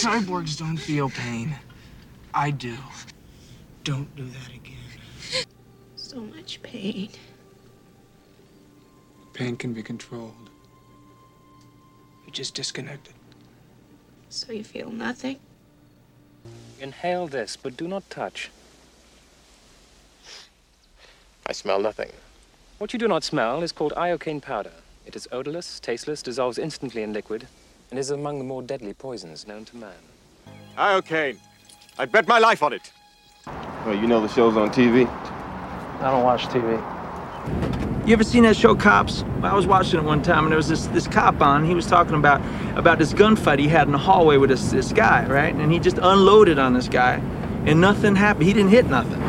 Cyborgs don't feel pain. I do. Don't do that again. So much pain. Pain can be controlled. You just disconnect it. So you feel nothing? Inhale this, but do not touch. I smell nothing. What you do not smell is called iocane powder. It is odorless, tasteless, dissolves instantly in liquid, and is among the more deadly poisons known to man. Iocane. I'd bet my life on it. Well, you know the show's on TV? I don't watch TV. You ever seen that show Cops? I was watching it one time and there was this cop on. He was talking about this gunfight he had in the hallway with this guy, right? And he just unloaded on this guy and nothing happened. He didn't hit nothing.